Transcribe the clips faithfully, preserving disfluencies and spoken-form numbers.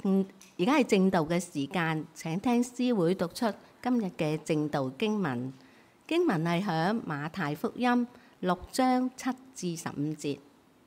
正而家係正道嘅時間，請聽師會讀出今日嘅正道經文。經文係響馬太福音六章七至十五節。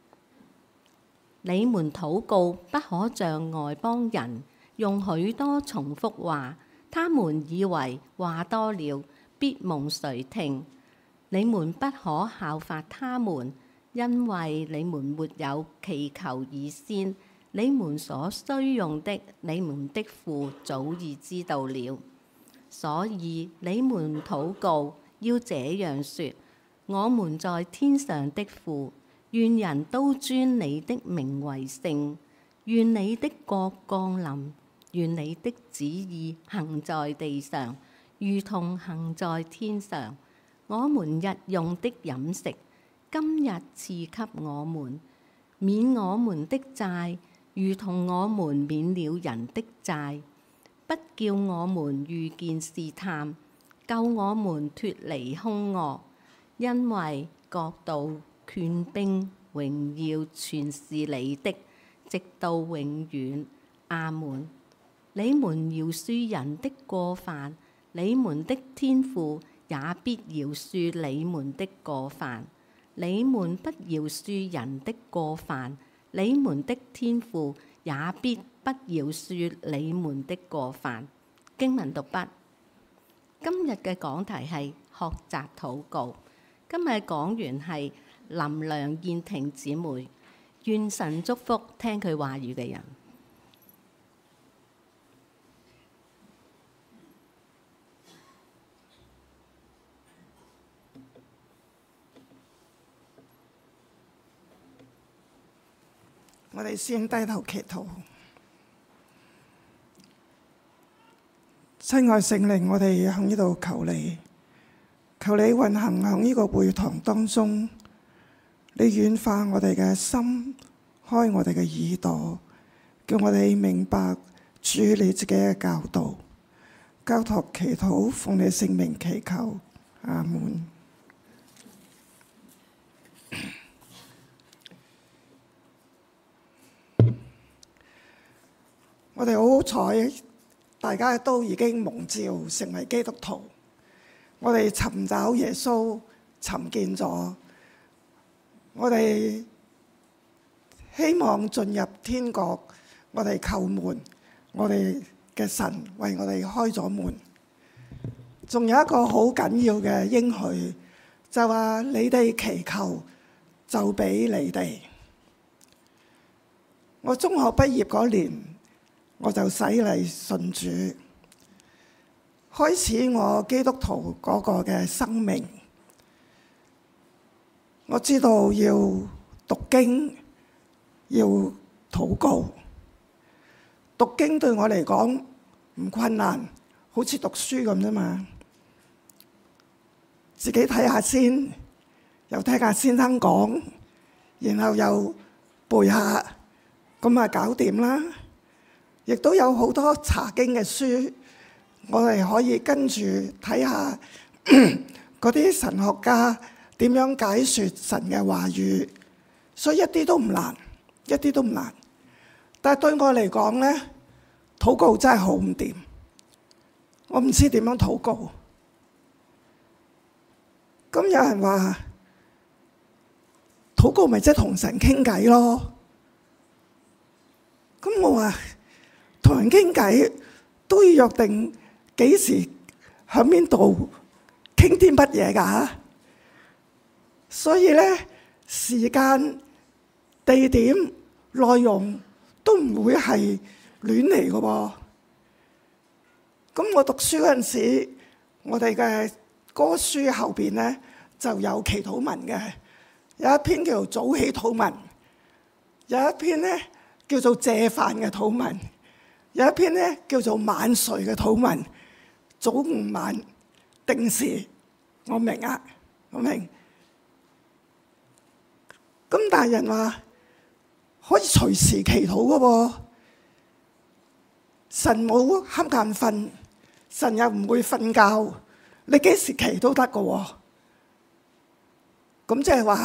你們禱告不可像外邦人，用許多重複話，他們以為話多了必蒙垂聽。你們不可效法他們，因為你們沒有祈求以先，你們所需用的，你們的父早已知道了。所以你們禱告要這樣說：我們在天上的父，願人都尊你的名為聖，願你的國降臨，願你的旨意行在地上，如同行在天上。我們日用的飲食，今日賜給我們，免我們的債，如同我們免了人的債，不叫我們遇見試探，救我們脫離兇惡。因為國度、權柄、榮耀全是你的，直到永遠。阿門。你們饒恕人的過犯，你們的天父也必饒恕你們的過犯。你們不饒恕人的過犯，你們的天父也必不饒恕你們的過犯。經文讀畢。今日嘅講題係學習禱告。今日講員係林梁燕婷姊妹。願神祝福聽佢話語嘅人。 我哋先低頭祈禱。親愛聖靈，我哋喺呢度求你，求你運行喺呢個會堂當中，你軟化我哋嘅心，開我哋嘅耳朵，叫我哋明白主你自己嘅教導。交託祈禱，奉你聖名祈求，阿門。我哋好好彩，大家都已經蒙召成為基督徒。我哋尋找耶穌，尋見咗。我哋希望進入天國，我哋叩門，我哋嘅神為我哋開咗門。仲有一個好緊要嘅應許，就話你哋祈求，就俾你哋。我中學畢業嗰年，我就洗禮信主，開始我基督徒嗰個嘅生命。我知道要讀經，要禱告。讀經對我嚟講唔困難，好似讀書咁啫嘛。自己睇下先，又聽下先生講，然後又背下，咁啊搞掂啦。亦都有好多查經嘅書，我哋可以跟住睇下嗰啲神學家點樣解説神嘅話語，所以一啲都唔難，一啲都唔難。但係對我嚟講呢，禱告真係好唔掂，我唔知點樣禱告。咁有人話禱告咪即係同神傾偈咯，咁我話，同人傾偈都要約定幾時喺邊度傾啲乜嘢㗎？所以咧，時間、地點、內容都唔會係亂嚟嘅喎。咁我讀書嗰陣時，我哋嘅歌書後邊咧就有祈禱文嘅，有一篇叫做早起禱文，有一篇咧叫做謝飯嘅禱文。有一篇咧叫做晚睡嘅禱文，早午晚定時，我明啊，我明。咁大人話可以隨時祈禱嘅喎，神冇瞌眼瞓，神又唔會瞓覺，你幾時祈都得嘅喎。咁即係話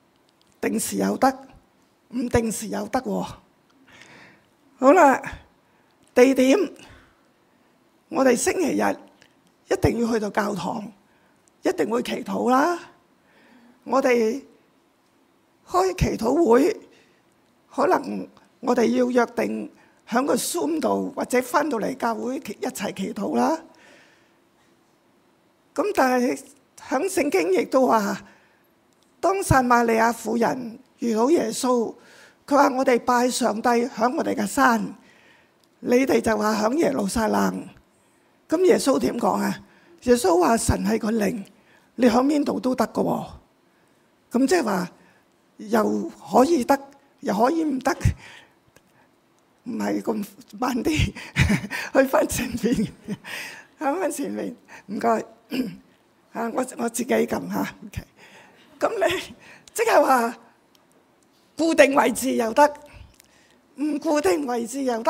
定時又得，唔定時又得喎。好啦。 地點，我哋星期日一定要去到教堂，一定會祈禱啦。我哋開祈禱會，可能我哋要約定喺個 Zoom 度，或者返到嚟教會一齊祈禱啦。咁但係喺聖經亦都話，當撒瑪利亞婦人遇到耶穌，佢話我哋拜上帝喺我哋嘅山，你哋就話喺耶路撒冷。咁耶穌點講啊？耶穌話神係個靈，你喺邊度都得㗎喎。咁即係話又可以得，又可以唔得，唔係咁慢啲，去翻前面，去翻前面，唔該。啊，我我自己撳下。OK，咁你即係話固定位置又得，唔固定位置又得，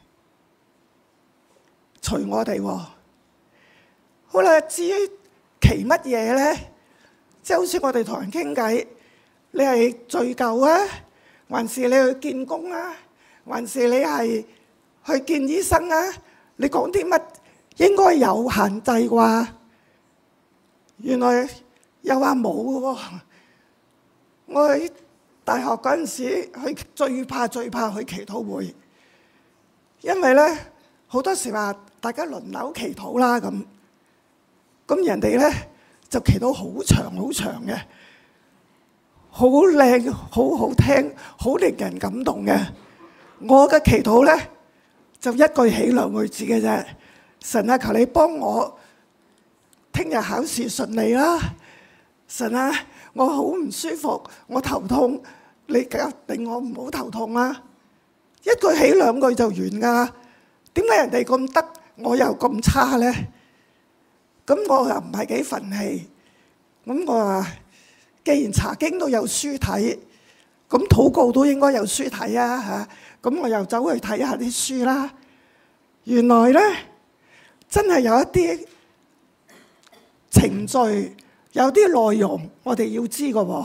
隨我哋喎。好啦，至於祈乜嘢咧？即係好似我哋同人傾偈，你係罪疚啊，還是你去見工啊，還是你係去見醫生啊？你講啲乜應該有限制啩？原來又話冇嘅喎。我喺大學嗰陣時，去最怕最怕去祈禱會，因為咧好多時話大家輪流祈禱啦咁，咁人哋咧就祈禱好長好長嘅，好靚好好聽，好令人感動嘅。我嘅祈禱咧就一句起兩句止嘅啫。神啊，求你幫我聽日考試順利啦！神啊，我好唔舒服，我頭痛，你令我唔好頭痛啦！一句起兩句就完㗎。點解人哋咁得，我又咁差咧？咁我又唔係幾憤氣。咁我話，既然查經都有書睇，咁禱告都應該有書睇啊嚇！咁我又走去睇下啲書啦。原來咧，真係有一啲程序，有啲內容我哋要知嘅喎。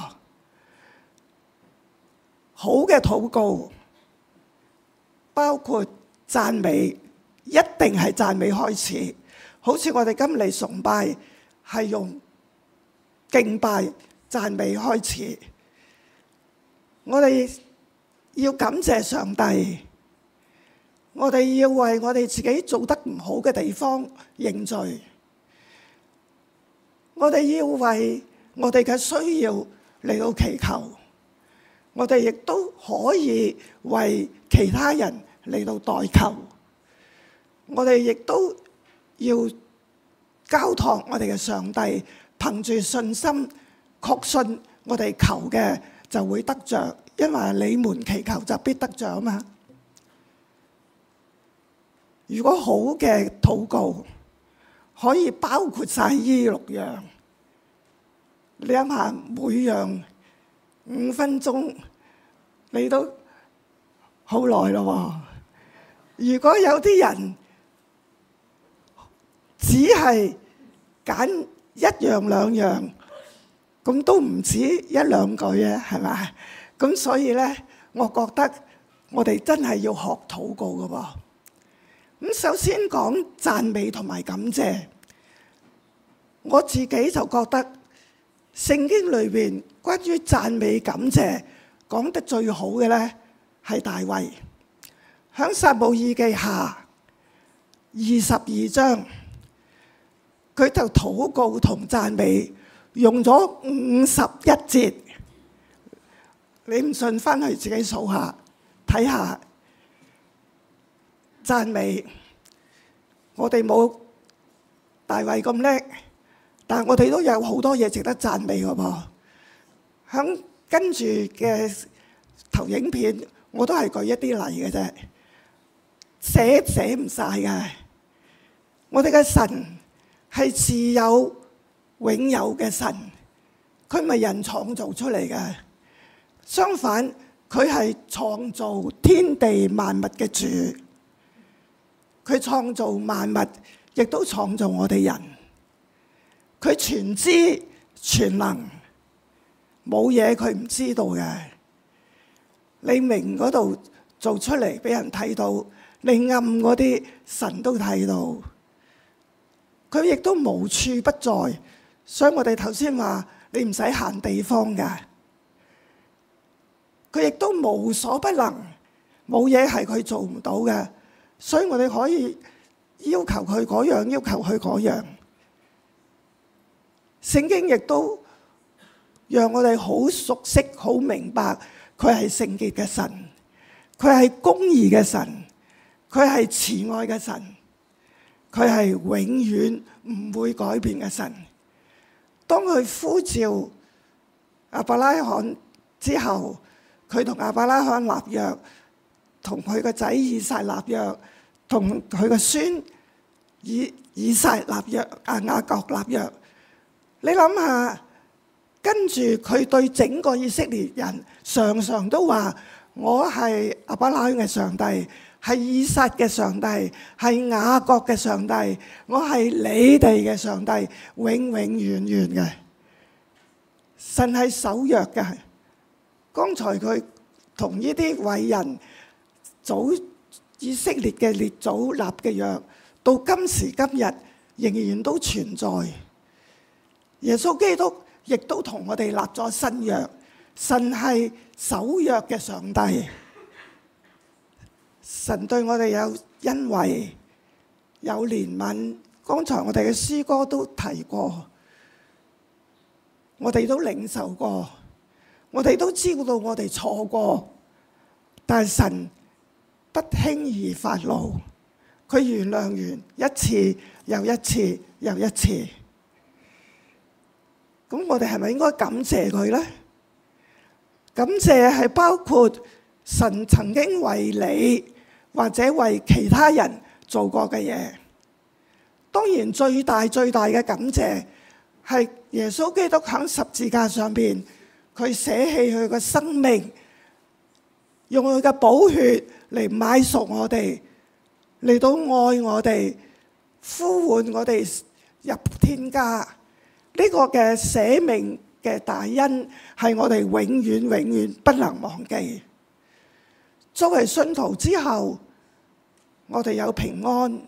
好嘅禱告包括讚美，一定係讚美開始。好似我哋今嚟崇拜係用敬拜讚美開始，我哋要感謝上帝，我哋要為我哋自己做得唔好嘅地方認罪，我哋要為我哋嘅需要嚟到祈求，我哋亦都可以為其他人嚟到代求，我哋亦都要交託我哋嘅上帝，憑住信心確信我哋求嘅就會得着，因為你們祈求就必得着啊嘛。如果好嘅禱告可以包括晒呢六樣，你諗下每樣五分鐘，你都好耐咯。如果有啲人只係揀一樣兩樣，咁都唔止一兩句啊，係咪？咁所以咧，我覺得我哋真係要學禱告㗎喎。咁首先講讚美同埋感謝，我自己就覺得聖經裏邊關於讚美感謝講得最好嘅咧係大衛，喺撒母耳記下二十二章，佢就禱告同讚美用咗五十一節，你唔信翻去自己數下睇下。讚美，我哋冇大衛咁叻，但係我哋都有好多嘢值得讚美嘅噃。響跟住嘅投影片，我都係舉一啲例嘅啫，寫寫唔晒嘅。我哋嘅神係自有永有嘅神，佢唔係人創造出嚟嘅。相反，佢係創造天地萬物嘅主。佢創造萬物，亦都創造我哋人。佢全知全能，冇嘢佢唔知道嘅。你明嗰度做出嚟俾人睇到， 你暗嗰啲神都睇到，佢亦都無處不在。所以我哋頭先話你唔使行地方㗎，佢亦都無所不能，冇嘢係佢做唔到嘅。所以我哋可以要求佢嗰樣，要求佢嗰樣。聖經亦都讓我哋好熟悉、好明白，佢係聖潔嘅神，佢係公義嘅神，佢係慈愛嘅神，佢係永遠唔會改變嘅神。當佢呼召亞伯拉罕之後，佢同亞伯拉罕立約，同佢個仔以撒立約，同佢個孫以以撒立約，啊雅各立約。你諗下，跟住佢對整個以色列人常常都話：我係亞伯拉罕嘅上帝，係以撒嘅上帝，係雅各嘅上帝，我係你哋嘅上帝，永永遠遠嘅。神係守約嘅。剛才佢同呢啲偉人祖以色列嘅列祖立嘅約，到今時今日仍然都存在。耶穌基督亦都同我哋立咗新約。神係守約嘅上帝，神對我哋有恩惠，有憐憫。剛才我哋嘅詩歌都提過，我哋都領受過，我哋都知道我哋錯過，但係神不輕易發怒，佢原諒完一次又一次又一次。咁我哋係咪應該感謝佢呢？感謝係包括神曾經為你或者為其他人做過嘅嘢。當然最大最大嘅感謝係耶穌基督喺十字架上邊，佢捨棄佢嘅生命，用佢嘅寶血嚟買贖我哋，嚟到愛我哋，呼喚我哋入天家。呢個嘅捨命嘅大恩係我哋永遠永遠不能忘記。作為信徒之後，我哋有平安，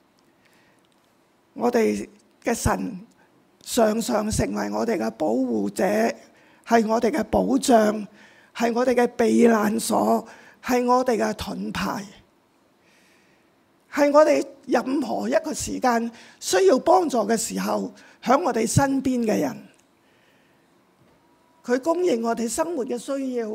我哋嘅神常常成為我哋嘅保護者，係我哋嘅保障，係我哋嘅避難所，係我哋嘅盾牌，係我哋任何一個時間需要幫助嘅時候，喺我哋身邊嘅人，佢供應我哋生活嘅需要，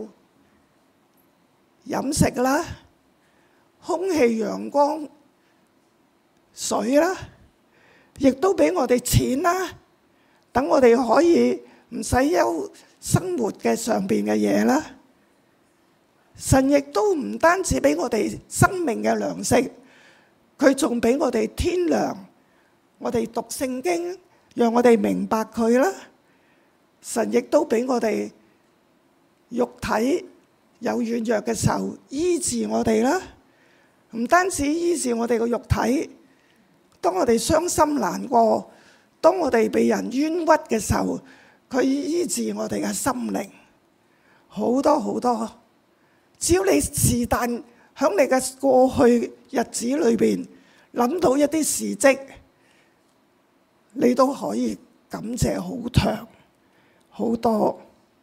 飲食啦、空氣、陽光、水啦，亦都俾我哋錢啦，等我哋可以唔使憂生活嘅上邊嘅嘢啦。神亦都唔單止俾我哋生命嘅糧食，佢仲俾我哋天糧，我哋讀聖經，讓我哋明白佢啦。神亦都俾我哋肉體有軟弱嘅時候醫治我哋啦。唔單止醫治我哋個肉體，當我哋傷心難過，當我哋被人冤屈嘅時候，佢醫治我哋嘅心靈。好多好多，只要你是但喺你嘅過去日子裏邊諗到一啲事蹟，你都可以感謝好長好多。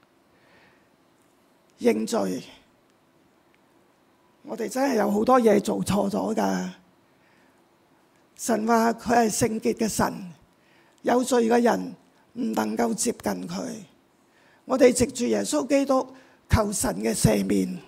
認罪，我哋真係有好多嘢做錯咗㗎。神話佢係聖潔嘅神，有罪嘅人唔能夠接近佢。我哋藉住耶穌基督求神嘅赦免。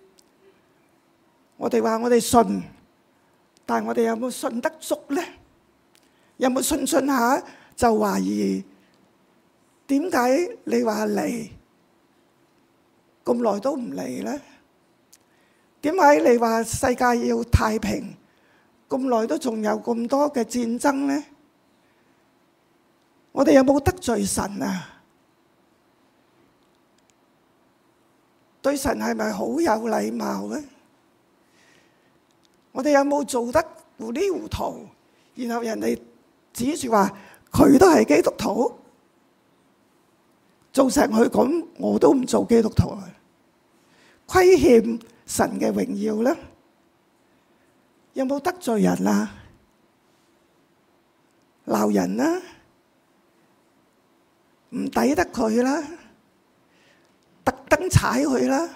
我哋話我哋信，但係我哋有冇信得足呢？有冇信信下就懷疑？點解你話嚟咁耐都唔嚟呢？點解你話世界要太平，咁耐都仲有咁多嘅戰爭呢？我哋有冇得罪神啊？對神係咪好有禮貌呢？我哋有冇做得糊裡糊塗，然後人哋指住話佢都係基督徒，做成佢咁，我都唔做基督徒啊，虧欠神嘅榮耀呢？ 有冇得罪人啊？鬧人啦，唔抵得佢啦，特登踩佢啦。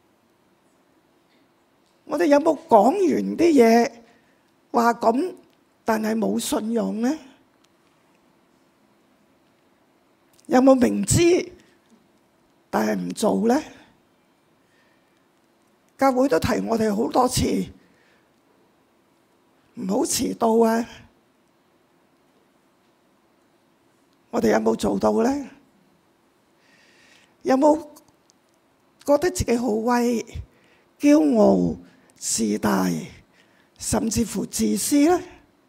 我哋有冇講完啲嘢話咁，但係冇信用呢？有冇明知但係唔做呢？教會都提我哋好多次，唔好遲到啊！我哋有冇做到呢？有冇覺得自己好威、驕傲、自大，甚至乎自私呢？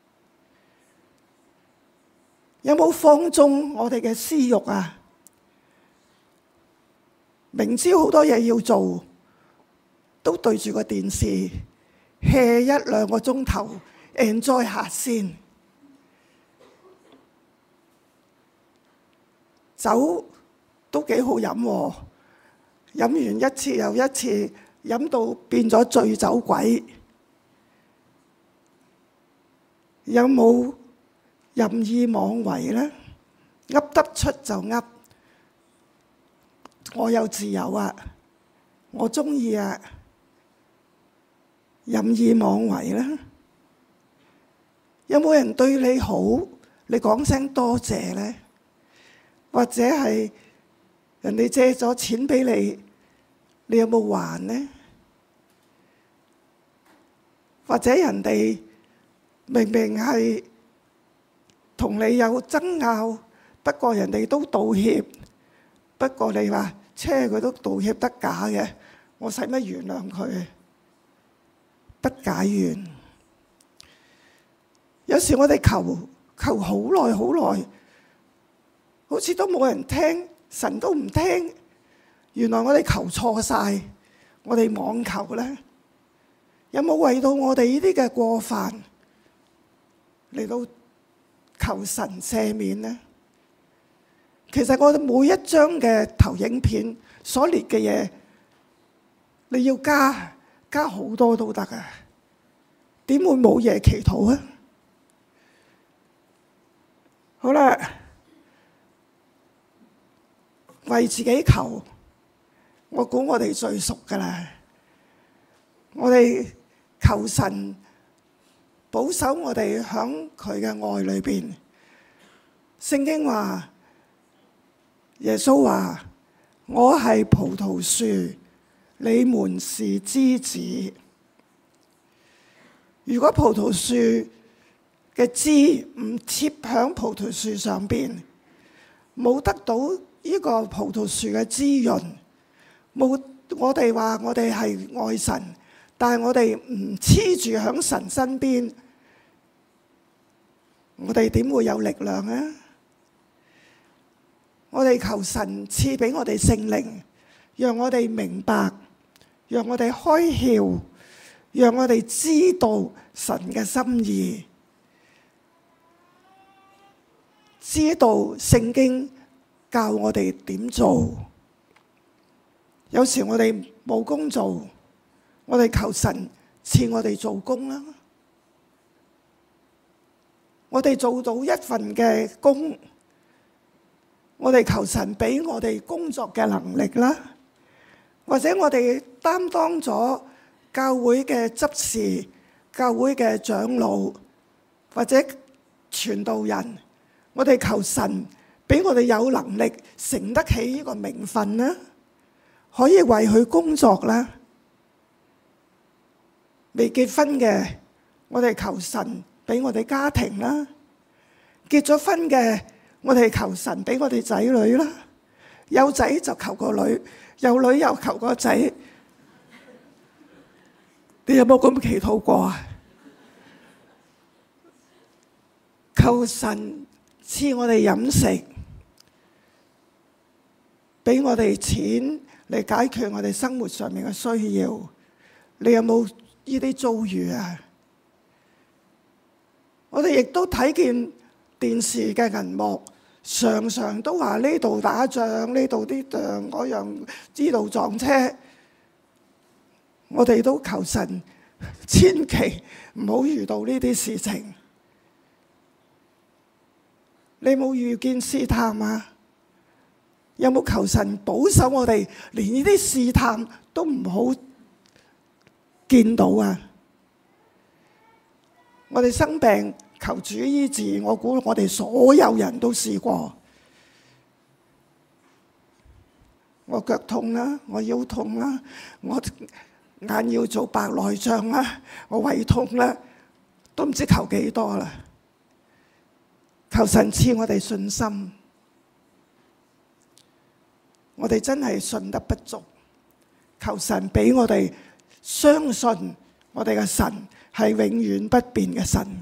有冇放縱我哋嘅私慾啊？明知好多嘢要做，都對住個電視 hea 一兩個鐘頭 enjoy 下先。酒都幾好飲喎，飲完一次又一次，飲到變咗醉酒鬼。有冇任意妄為呢？噏得出就噏，我有自由啊，我中意啊，任意妄為呢？有冇人對你好，你講聲多謝呢？或者係人哋借咗錢俾你，你有冇還呢？或者人哋明明係同你有爭拗，不過人哋都道歉，不過你話車佢都道歉得假嘅，我使乜原諒佢？不解怨。有時我哋求求好耐好耐，好似都冇人聽，神都唔聽。原來我哋求錯晒，我哋妄求呢，有冇為到我哋呢啲嘅過犯嚟到求神赦免呢？其實我哋每一張嘅投影片所列嘅嘢，你要加加好多都得啊！點會冇嘢祈禱啊？好啦，為自己求，我估我哋最熟噶啦。我哋求神保守我哋喺佢嘅愛裏邊。聖經話，耶穌話：我係葡萄樹，你們是枝子。如果葡萄樹嘅枝唔貼喺葡萄樹上邊，冇得到呢個葡萄樹嘅滋潤，冇我哋話我哋係愛神，但係我哋唔黐住喺神身邊，我哋點會有力量啊？我哋求神賜俾我哋聖靈，讓我哋明白，讓我哋開竅，讓我哋知道神嘅心意，知道聖經教我哋點做。有時我哋冇工做，我哋求神賜我哋做工啦。我哋做到一份嘅工，我哋求神俾我哋工作嘅能力啦。或者我哋擔當咗教會嘅執事、教會嘅長老或者傳道人，我哋求神俾我哋有能力承得起呢個名分啦，可以為佢工作啦。未結婚嘅，我哋求神俾我哋家庭啦；結咗婚嘅，我哋求神俾我哋仔女啦。有仔就求個女，有女又求個仔。你有冇咁祈禱過啊？求神賜我哋飲食，俾我哋錢嚟解決我哋生活上面嘅需要。你有冇呢啲遭遇啊？我哋亦都睇見電視嘅銀幕，常常都話呢度打仗，呢度啲嗰樣，呢度撞車。我哋都求神千祈唔好遇到呢啲事情。你冇遇見試探啊？有冇求神保守我哋，連呢啲試探都唔好見到啊？我哋生病求主醫治，我估我哋所有人都試過。我腳痛啦，我腰痛啦，我眼要做白內障啦，我胃痛啦，都唔知求幾多啦。求神賜我哋信心，我哋真係信得不足。求神俾我哋相信我哋嘅神係永遠不變嘅神。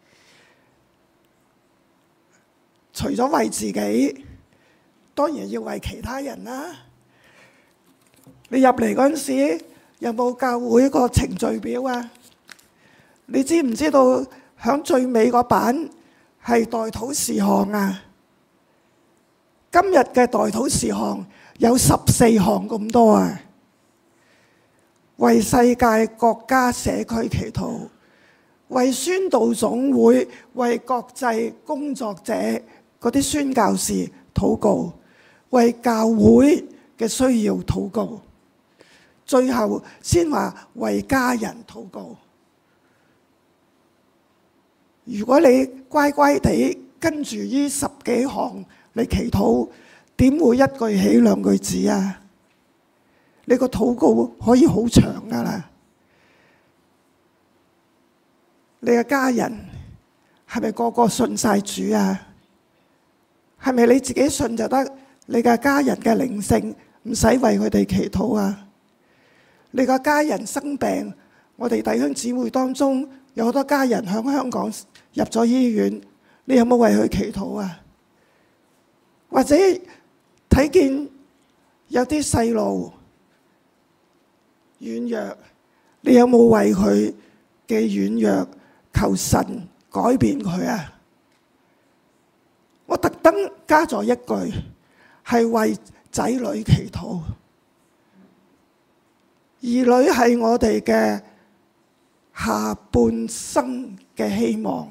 除咗為自己，當然要為其他人啦。你入嚟嗰陣時，有冇教會個程序表啊？你知唔知道響最尾嗰版係代禱事項啊？今日嘅代禱事項有十四項咁多啊！為世界國家社區祈禱，為宣道總會、為國際工作者嗰啲宣教士禱告，為教會嘅需要禱告，最後先話為家人禱告。如果你乖乖地跟住呢十幾項嚟祈禱，點會一句起兩句止啊？你個禱告可以好長噶啦。你嘅家人係咪個個信晒主啊？係咪你自己信就得？你嘅家人嘅靈性唔使為佢哋祈禱啊？你個家人生病，我哋弟兄姊妹當中有好多家人喺香港入咗醫院，你有冇為佢祈禱啊？或者睇見有啲細路軟弱，你有冇為佢嘅軟弱求神改變佢啊？我特登加咗一句，係為仔女祈禱。兒女係我哋嘅下半生嘅希望。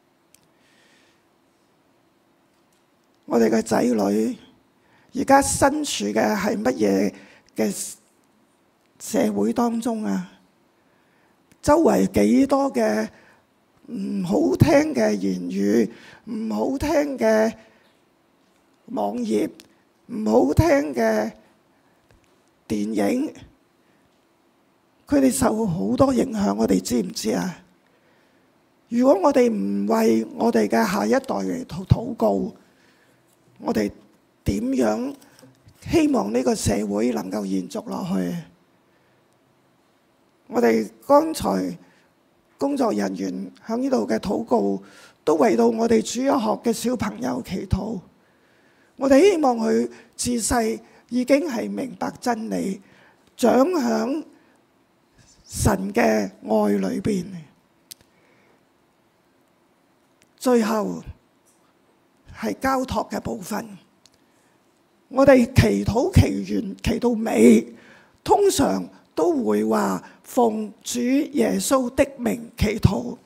我哋嘅仔女而家身處嘅係乜嘢嘅社會當中啊？周圍幾多嘅唔好聽嘅言語，唔好聽嘅網頁，唔好聽嘅電影，佢哋受好多影響，我哋知唔知啊？如果我哋唔為我哋嘅下一代嚟禱告，我哋點樣希望呢個社會能夠延續落去？我哋剛才工作人員喺呢度嘅禱告，都為到我哋主日學嘅小朋友祈禱。我哋希望佢自細已經係明白真理，長響神嘅愛裏邊。最後係交託嘅部分，我哋祈禱祈完祈到尾，通常都會話奉主耶穌的名祈禱，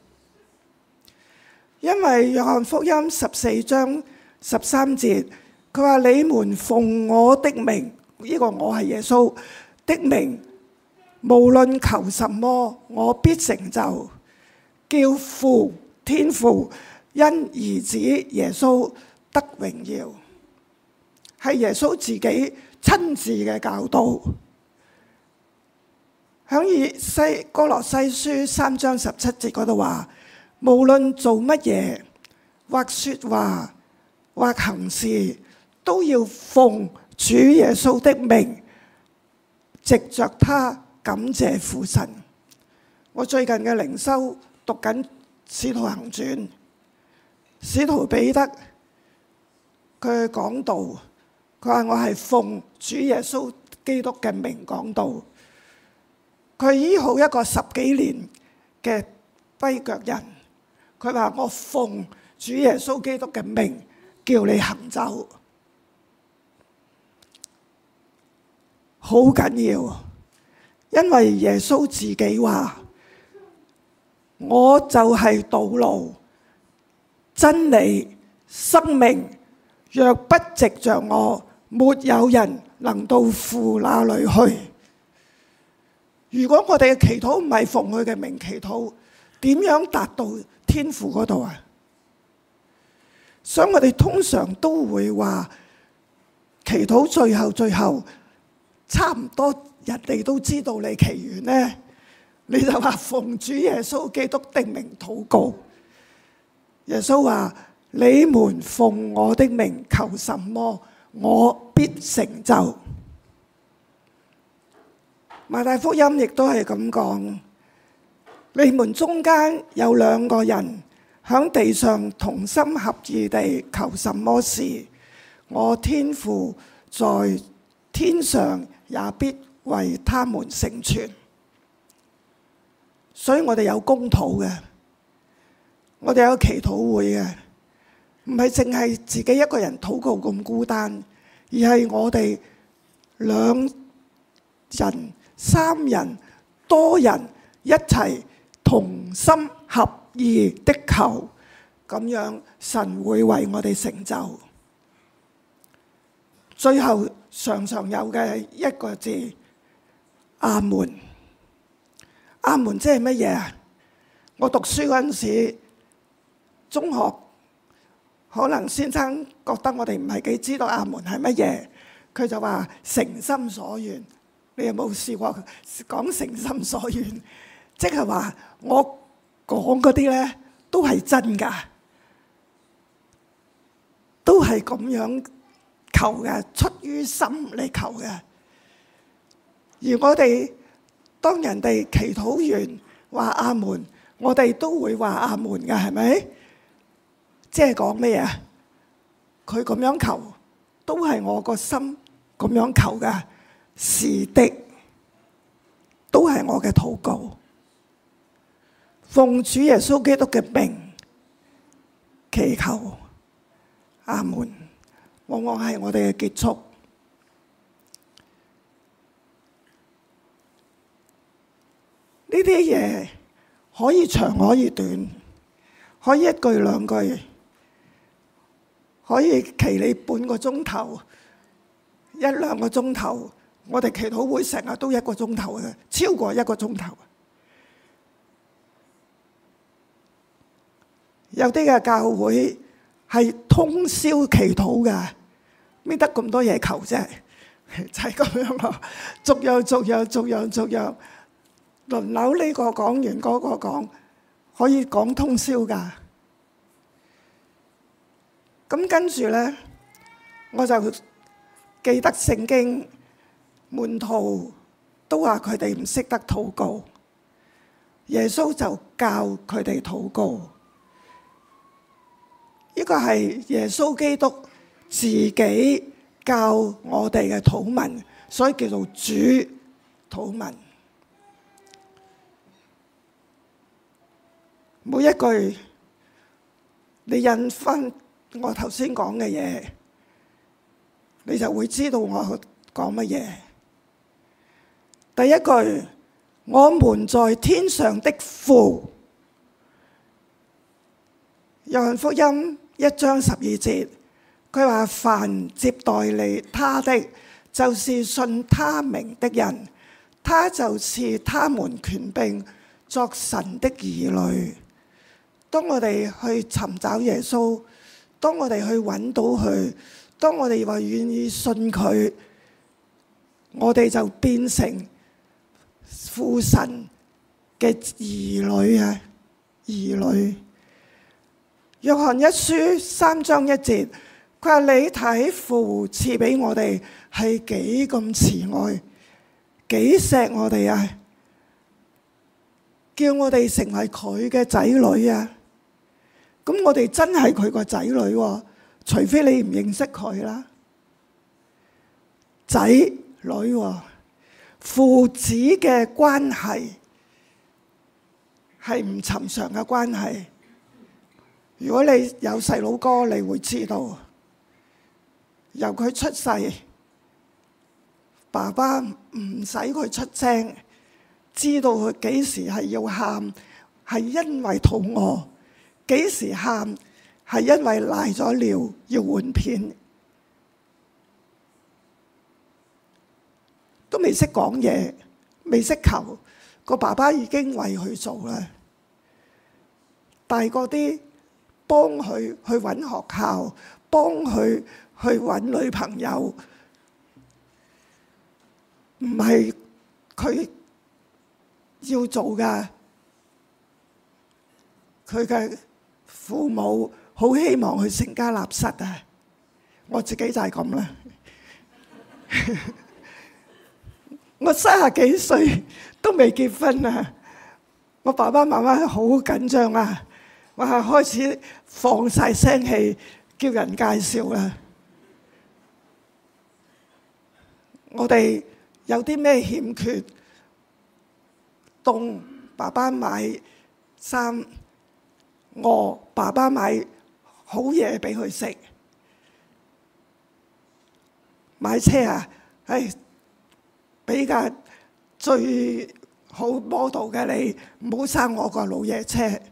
因為約翰福音十四章十三節，佢話你們奉我的名，呢個我係耶穌的名，無論求什麼，我必成就，叫父天父因兒子耶穌得榮耀，係耶穌自己親自嘅教導。響以西哥羅西書三章十七節嗰度話，無論做乜嘢，或說話，或行事，都要奉主耶穌的名，藉着他感謝父神。我最近嘅靈修讀緊《使徒行傳》，使徒彼得佢講道，佢話我係奉主耶穌基督嘅名講道。佢醫好一個十幾年嘅跛腳人，佢話我奉主耶穌基督嘅名叫你行走，好緊要，因為耶穌自己話我就係道路、真理、生命，若不藉着我，沒有人能到父那裏去。如果我哋嘅祈禱唔係奉佢嘅名祈禱，點樣達到天父嗰度啊？所以我哋通常都會話，祈禱最後最後差唔多人哋都知道你祈完呢，你就話奉主耶穌基督的名禱告。耶穌話：你們奉我的名求什麼，我必成就。馬太福音亦都係咁講，你們中間有兩個人喺地上同心合意地求什麼事，我天父在天上也必為他們成全。所以我哋有公禱嘅，我哋有祈禱會嘅，唔係淨係自己一個人禱告咁孤單，而係我哋兩人、三人、多人一齊同心合意的求，咁樣神會為我哋成就。最後常常有嘅一個字，阿門。阿門即係乜嘢啊？我讀書嗰陣時，中學可能先生覺得我哋唔係幾知道阿門係乜嘢，佢就話誠心所願。你有冇試過講誠心所願？即係話我講嗰啲呢都係真㗎，都係咁樣求嘅，出於心嚟求嘅。而我哋當人哋祈禱完話阿門，我哋都會話阿門㗎，係咪？即係講咩啊？佢咁樣求，都係我個心咁樣求㗎，是的，都係我嘅禱告。奉主耶穌基督嘅名祈求，阿門。往往係我哋嘅結束。呢啲嘢可以長可以短，可以一句兩句，可以祈你半個鐘頭、一兩個鐘頭。我哋祈禱會成日都一個鐘頭嘅，超過一個鐘頭。有啲嘅教會係通宵祈禱嘅，邊得咁多嘢求啫？就係咁樣咯，逐樣逐樣逐樣逐樣輪流，呢個講完嗰個講，可以講通宵噶。咁跟住咧，我就記得聖經門徒都話佢哋唔識得禱告，耶穌就教佢哋禱告。呢個係耶穌基督自己教我哋嘅禱文，所以叫做主禱文。每一句你印翻我頭先講嘅嘢，你就會知道我講乜嘢。第一句，我們在天上的父。約翰福音一章十二節，佢話凡接待你他的，就是信他名的人，他就賜他們權柄作神的兒女。當我哋去尋找耶穌，當我哋去揾到佢，當我哋話願意信佢，我哋就變成父神嘅兒女啊！兒女。約翰一書三章一節，佢話你睇父賜俾我哋係幾咁慈愛，幾錫我哋啊！叫我哋成為佢嘅仔女啊！咁我哋真係佢個仔女喎，除非你唔認識佢啦。仔女喎，父子嘅關係係唔尋常嘅關係。如果你有細佬哥，你會知道，由佢出世，爸爸唔使佢出聲，知道佢幾時係要喊， 係因為肚餓，幾時喊係因為賴咗尿要換片，都未識講嘢，未識求，個爸爸已經為佢做啦。大個啲，幫佢去揾學校，幫佢去揾女朋友，唔係佢要做噶。佢嘅父母好希望佢成家立室啊！我自己就係咁啦。我三十幾歲都未結婚啊！我爸爸媽媽好緊張啊！我係開始放晒聲氣，叫人介紹啦。我哋有啲咩欠缺？凍，爸爸買衫；餓，爸爸買好嘢俾佢食。買車啊，係俾架最好 model 嘅你，唔好生我個老爺車。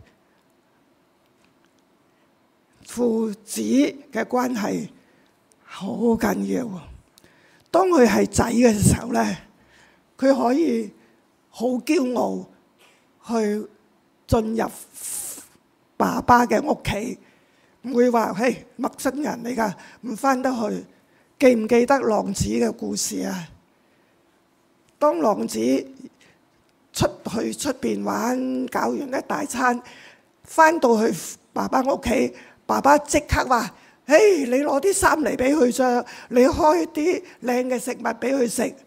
父子嘅關係好緊要。當佢係仔嘅時候咧，佢可以好驕傲去進入爸爸嘅屋企，唔會話嘿，陌生人嚟㗎，唔返得去。記唔記得浪子嘅故事啊？當浪子出去出邊玩，搞完一大餐，返到去爸爸屋企，爸爸即刻話：嘿，你攞啲衫嚟俾佢着，你開啲靚嘅食物俾佢食。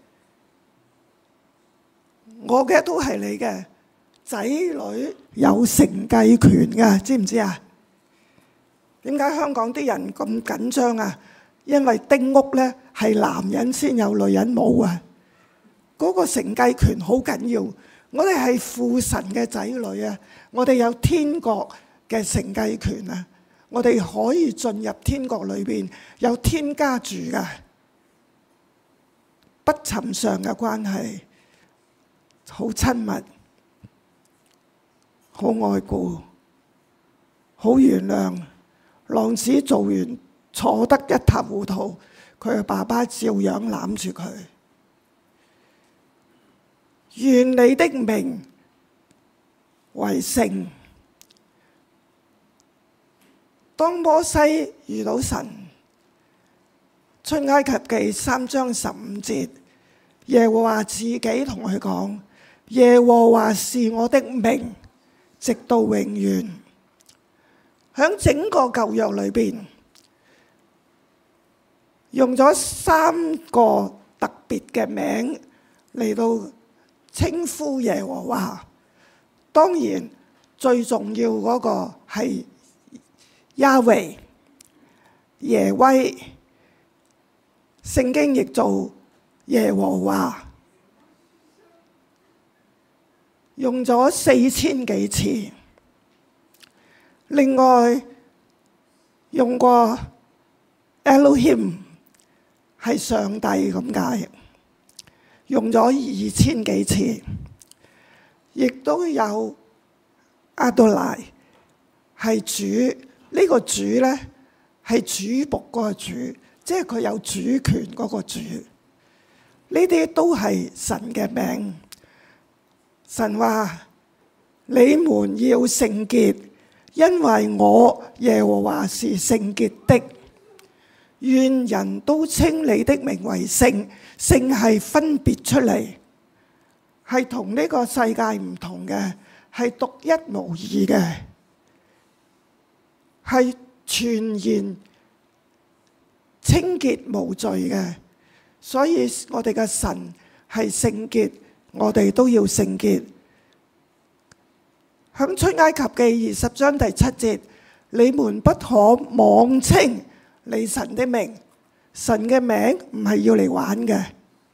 我嘅都係你嘅，仔女有承繼權㗎，知唔知啊？點解香港啲人咁緊張啊？因為丁屋咧係男人先有，女人冇啊！嗰個承繼權好緊要。我哋係父神嘅仔女啊，我哋有天國嘅承繼權啊！我哋可以進入天國裏邊，有天家住㗎，不尋常嘅關係，好親密，好愛顧，好原諒。浪子做完坐得一塌糊塗，佢嘅爸爸照樣攬住佢。願你的名為聖。當摩西遇到神，出埃及記三章十五節，耶和華自己同佢講：耶和華是我的名，直到永遠。喺整個舊約裏邊，用咗三個特別嘅名嚟到稱呼耶和華。當然最重要嗰個係亞維、耶威，聖經譯做耶和華，用咗四千幾次。另外用過 Elohim 係上帝咁解，用咗二千幾次，亦都有阿多賴係主。呢、這個主呢係主僕嗰個主，即係佢有主權嗰個主。呢啲都係神嘅名。神話你們要聖潔，因為我耶和華是聖潔的。願人都稱你的名為聖。聖係分別出嚟，係同呢個世界唔同嘅，係獨一無二嘅，係全然清潔無罪嘅。所以我哋嘅神係聖潔，我哋都要聖潔。響出埃及記二十章第七節，你們不可妄稱你神的名。神嘅名唔係要嚟玩嘅，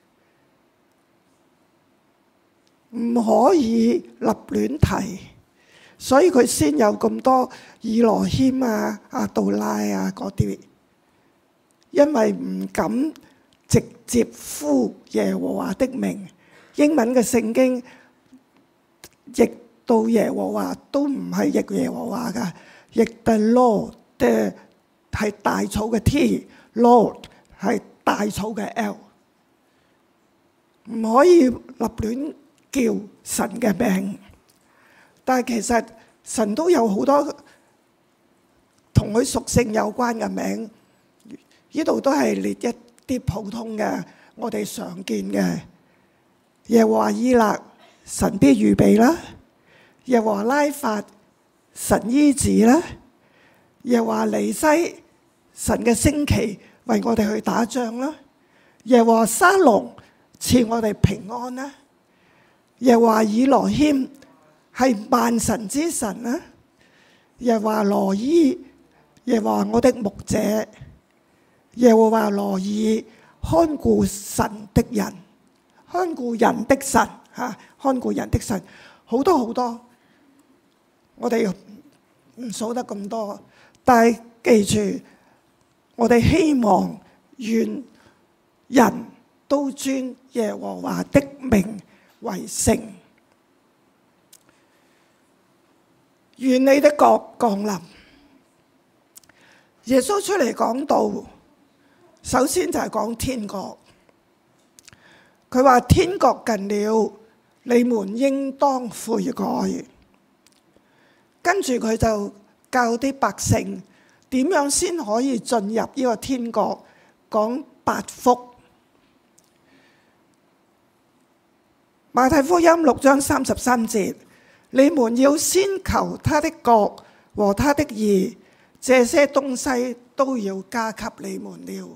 唔可以立亂提。所以佢先有咁多以羅謙啊、阿杜拉啊嗰啲，因為唔敢直接呼耶和華的名。英文嘅聖經亦到耶和華都唔係譯耶和華噶，譯 the Lord 嘅係大草嘅 T，Lord 係大草嘅 L， 唔可以立亂叫神嘅名。但係其實神都有好多同佢屬性有關嘅名，呢度都係列一啲普通嘅，我哋常見嘅。耶和華以勒，神必預備啦；耶和華拉法，神醫治啦；耶和華尼西，神嘅升旗為我哋去打仗啦；耶和華沙龍，賜我哋平安啦；耶和華以羅謙，係萬神之神啦；耶和華羅伊，耶和華我的牧者；耶和華羅爾，看顧神的人，看顧人的神嚇，看顧人的神，好多好多，我哋唔數得咁多。但係記住，我哋希望願人都尊耶和華的名為聖。願你的國降臨。耶穌出嚟講道，首先就係講天國。佢話天國近了，你們應當悔改。跟住佢就教啲百姓點樣先可以進入呢個天國，講八福。馬太福音六章三十三節，你們要先求他的國和他的義，這些東西都要加給你們了。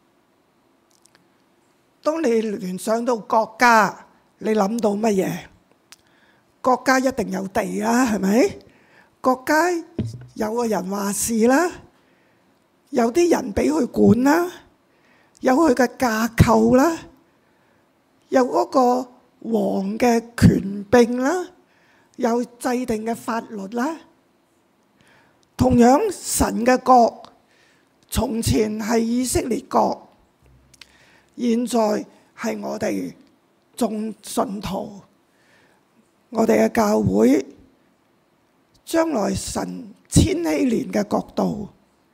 當你聯想到國家，你諗到乜嘢？國家一定有地啦，係咪？國家有個人話事啦，有啲人俾佢管啦，有佢嘅架構啦，有嗰個王嘅權柄啦，有制定嘅法律啦。同樣神嘅國，從前係以色列國，現在係我哋眾信徒，我哋嘅教會，將來神千禧年嘅國度，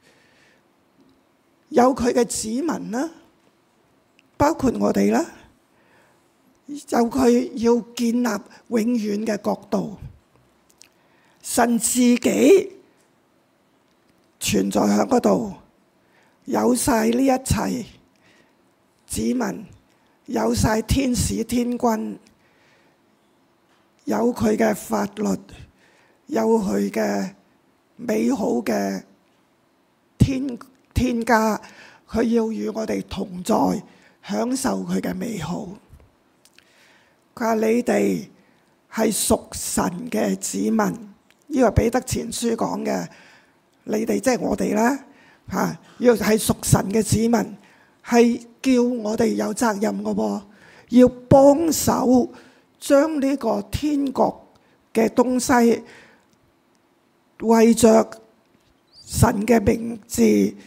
有佢嘅子民啦，包括我哋啦，有佢要建立永遠嘅國度，神自己存在喺嗰度，有晒呢一切子民，有晒天使天君，有佢嘅法律，有佢嘅美好嘅天天家，佢要與我哋同在，享受佢嘅美好。佢話你哋係屬神嘅子民，呢個彼得前書講嘅。你哋即係我哋啦，嚇，要係屬神嘅子民，係叫我哋有責任嘅喎，要幫手將呢個天國嘅東西，為着神嘅名字，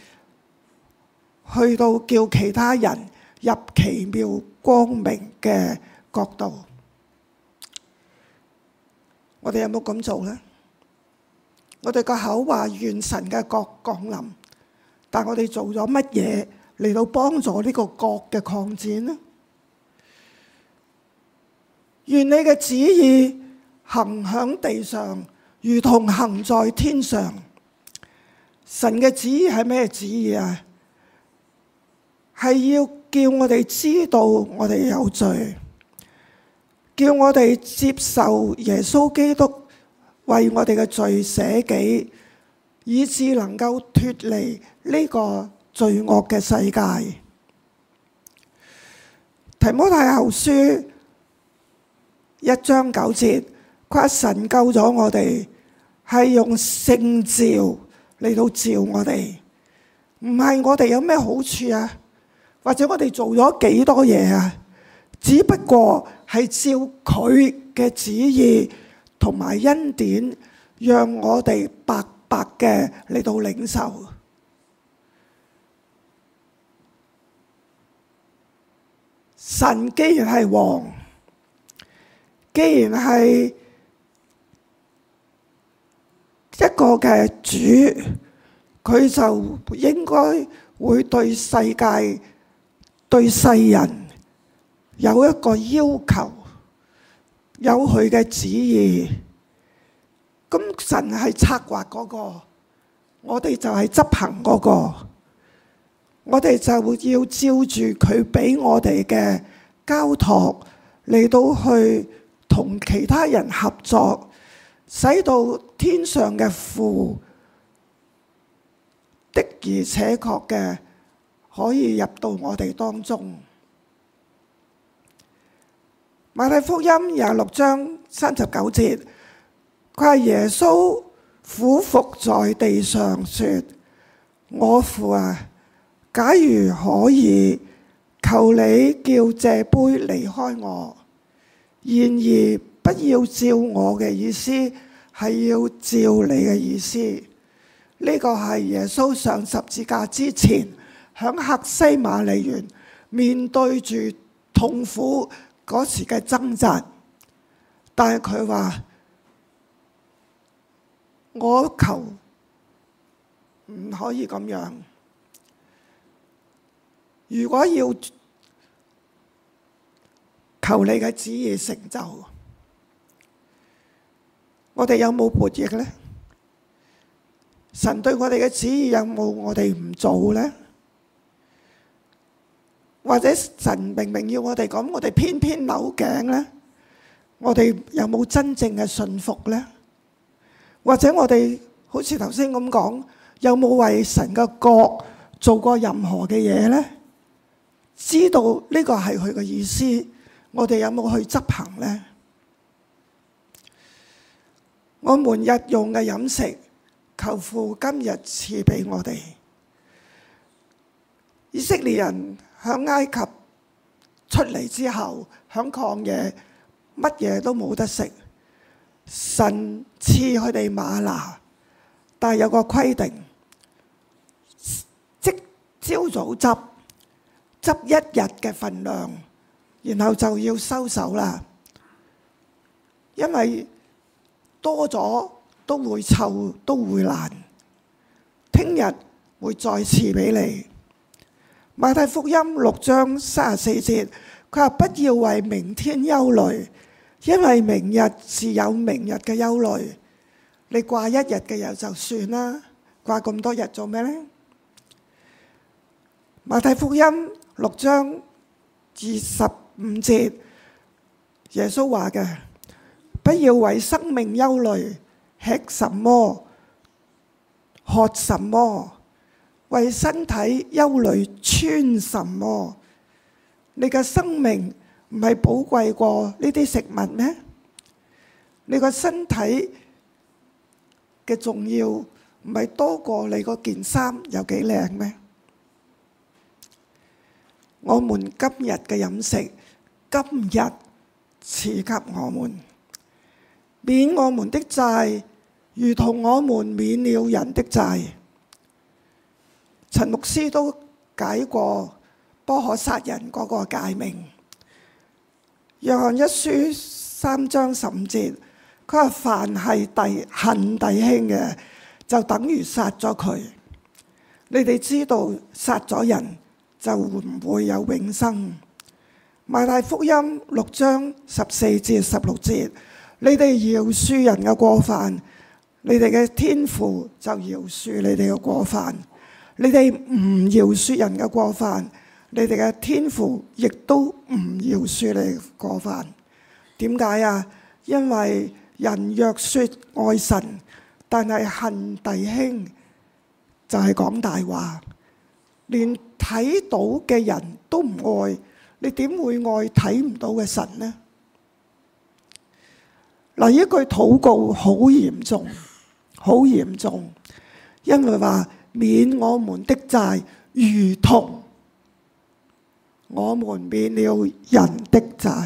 去到叫其他人入奇妙光明嘅國度。我哋有冇咁做呢？我哋個口話願神嘅國降臨，但我哋做咗乜嘢嚟到幫助呢個國嘅擴展呢？願你嘅旨意行喺地上，如同行在天上。神嘅旨意係咩旨意啊？係要叫我哋知道我哋有罪，叫我哋接受耶穌基督為我哋嘅罪捨己，以致能夠脫離呢個罪惡嘅世界。提摩太後書一章九節，佢話神救咗我哋，係用聖召嚟到召我哋，唔係我哋有咩好處啊，或者我哋做咗幾多嘢啊，只不過係照佢嘅旨意同埋恩典，讓我哋白白嘅嚟到領受。神既然係王，既然係一個嘅主，佢就應該會對世界、對世人有一個要求，有佢嘅旨意。咁神係策劃嗰個，我哋就係執行嗰個，我哋就要照住佢俾我哋嘅交託嚟到去同其他人合作，使到天上嘅父的而且確嘅可以入到我哋當中。馬太福音廿六章三十九節，佢話耶穌俯伏在地上說：我父啊，假如可以，求你叫這杯離開我，然而不要照我嘅意思，係要照你嘅意思。呢、這個係耶穌上十字架之前，響客西馬尼園面對住痛苦嗰時嘅掙扎，但係佢話：我求唔可以咁樣。如果要求你嘅旨意成就，我哋有冇悖逆呢？神對我哋嘅旨意有冇我哋唔做呢？或者神明明要我哋講，我哋偏偏扭頸呢？我哋有冇真正嘅信服呢？或者我哋好似頭先咁講，有冇為神嘅國做過任何嘅嘢呢？知道呢個係佢嘅意思，我哋有冇去執行呢？我們日用嘅飲食，求父今日賜俾我哋。以色列人響埃及出嚟之後，響曠野乜嘢都冇得食，神賜佢哋嗎哪，但係有個規定，即朝早執執一日嘅份量，然後就要收手啦，因為多咗都會臭，都會爛。聽日會再賜俾你。馬太福音六章三十四節，佢話：不要為明天憂慮，因為明日是有明日嘅憂慮。你掛一日嘅又就算啦，掛咁多日做咩呢？馬太福音六章二十五節，耶穌話嘅：不要為生命憂慮，吃什麼，喝什麼；為身體憂慮，穿什麼。你嘅生命唔係寶貴過呢啲食物咩？你個身體嘅重要唔係多過你嗰件衫有幾靚咩？我們今日嘅飲食，今日賜給我們，免我們的債，如同我們免了人的債。陳牧師都解過不可殺人嗰個誡命。約翰一書三章十五節，佢話：凡係弟恨弟兄嘅，就等於殺咗佢。你哋知道殺咗人就唔會有永生。馬太福音六章十四至十六節，你哋饒恕人嘅過犯，你哋嘅天父就饒恕你哋嘅過犯；你哋唔饒恕人嘅過犯，你哋嘅天父亦都唔饒恕你嘅過犯。點解啊？因為人若說愛神，但係恨弟兄，就係講大話。連睇到嘅人都唔愛，你點會愛睇唔到嘅神呢？嗱，呢句禱告好嚴重，好嚴重，因為話免我們的債，如同我們免了人的債。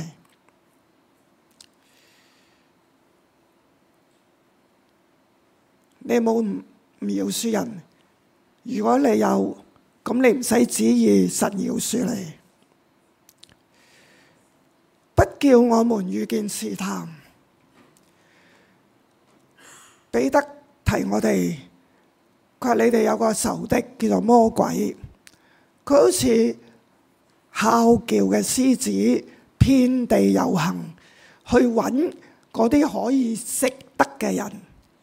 你冇唔饒恕人，如果你有，咁你唔使旨意神饒恕你。不叫我們遇見試探。彼得提我哋，佢話你哋有個仇敵叫做魔鬼，佢好似哮叫嘅獅子，遍地遊行，去揾嗰啲可以食得嘅人。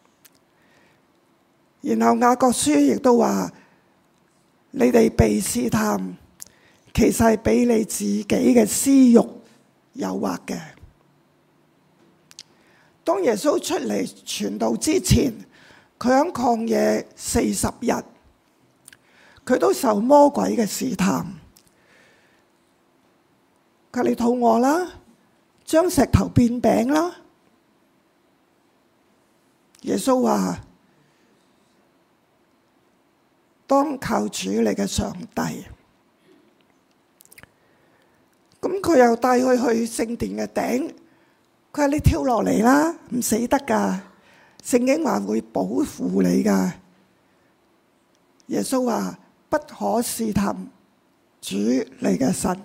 然後雅各書亦都話，你哋被試探，其實係俾你自己嘅私慾誘惑嘅。當耶穌出嚟傳道之前，佢喺曠野四十日，佢都受魔鬼嘅試探。佢哋肚餓啦，將石頭變餅啦。耶穌話：當靠主你嘅上帝。咁佢又帶佢去聖殿嘅頂。佢話：你跳落嚟啦，唔死得㗎。聖經話會保護你㗎。耶穌話：不可試探主你嘅神。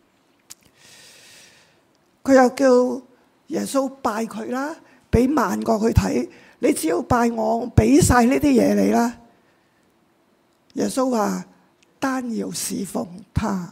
佢又叫耶穌拜佢啦，俾萬國去睇。你只要拜我，俾晒呢啲嘢你啦。耶穌話：單要侍奉他。呢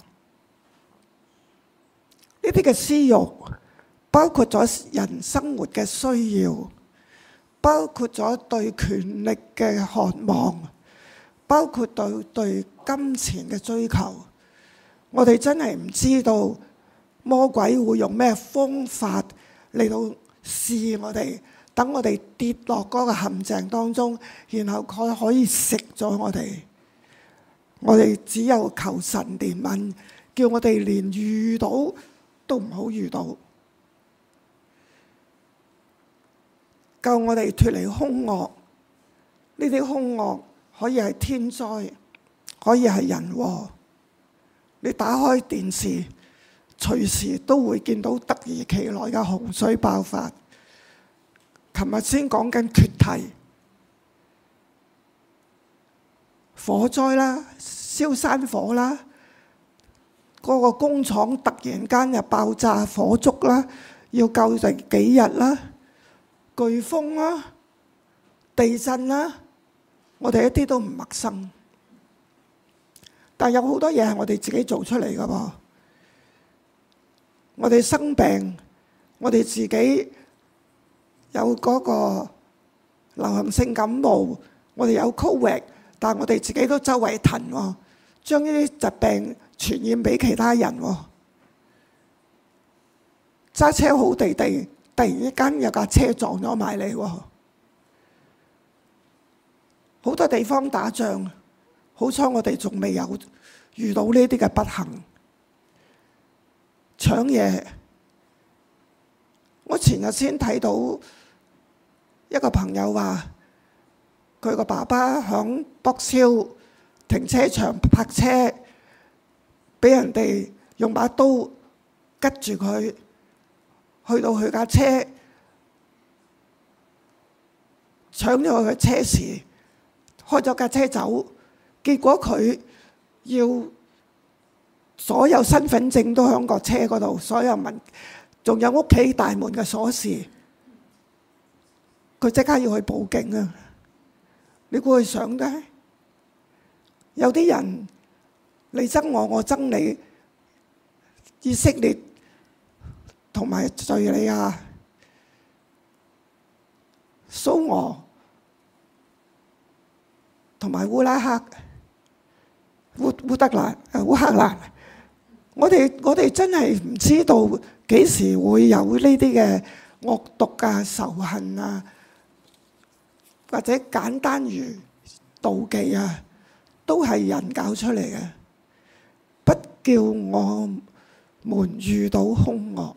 啲嘅私慾，包括咗人生活嘅需要，包括咗對權力嘅渴望，包括對對金錢嘅追求。我哋真係唔知道魔鬼會用咩方法嚟到試我哋，等我哋跌落嗰個陷阱當中，然後佢可以食咗我哋。我哋只有求神憐憫，叫我哋連遇到都唔好遇到。救我哋脫離兇惡，呢啲兇惡可以係天災，可以係人禍。你打開電視，隨時都會見到突如其來嘅洪水爆發。琴日先講緊決堤、火災啦、燒山火啦，嗰個工廠突然間又爆炸火燭啦，要救成幾日啦。颶風啦、地震啦，我哋一啲都唔陌生。但有好多嘢係我哋自己做出嚟㗎噃。我哋生病，我哋自己有嗰個流行性感冒，我哋有 Covid， 但我哋自己都周圍騰喎，將呢啲疾病傳染俾其他人喎。揸車好地地，突然之間有架車撞咗埋嚟喎。好多地方打仗，好彩我哋仲未有遇到呢啲嘅不幸。搶嘢，我前日先睇到一個朋友話，佢個爸爸響卜霄停車場泊車，俾人哋用把刀吉住佢，去到佢架車，搶咗佢嘅車匙，開咗架車走，結果佢要所有身份證都喺個車嗰度，所有文，仲有屋企大門嘅鎖匙，佢即刻要去報警啊！你估佢想嘅？有啲人你憎我，我憎你，以色列同埋敍利亞、蘇俄同埋烏拉克、烏烏德蘭、烏克蘭。我哋我哋真係唔知道幾時會有呢啲嘅惡毒啊、仇恨啊，或者簡單如妒忌啊，都係人搞出嚟嘅。不叫我們遇到兇惡。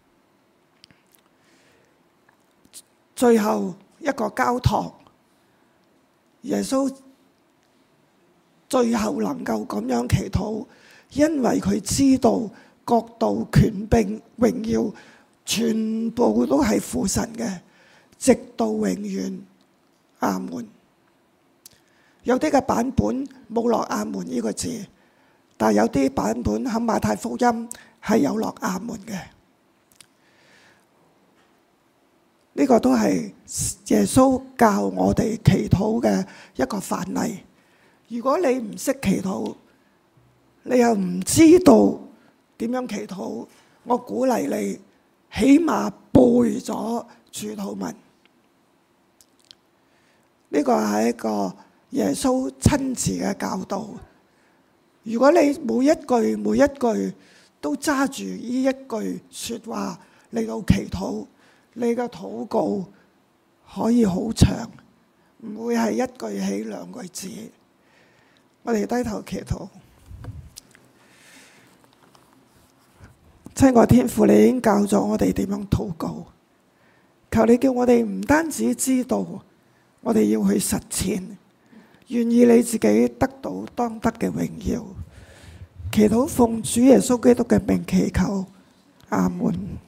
最後一個交託，耶穌最後能夠咁樣祈禱。因為佢知道國度、權柄、榮耀全部都係父神嘅，直到永遠。阿門。有啲嘅版本冇落阿門呢個字，但係有啲版本喺馬太福音係有落阿門嘅。 呢個都係耶穌教我哋祈禱嘅一個範例。如果你唔識祈禱，你又唔知道點樣祈禱，我鼓勵你起碼背咗主禱文。呢個係一個耶穌親自嘅教導。如果你每一句每一句都揸住呢一句説話嚟到祈禱，你嘅禱告可以好長，唔會係一句起兩句止。我哋低頭祈禱。親愛天父，你已經教咗我哋點樣禱告，求你叫我哋唔單止知道，我哋要去實踐，願意你自己得到當得嘅榮耀。祈禱奉主耶穌基督嘅名祈求，阿門。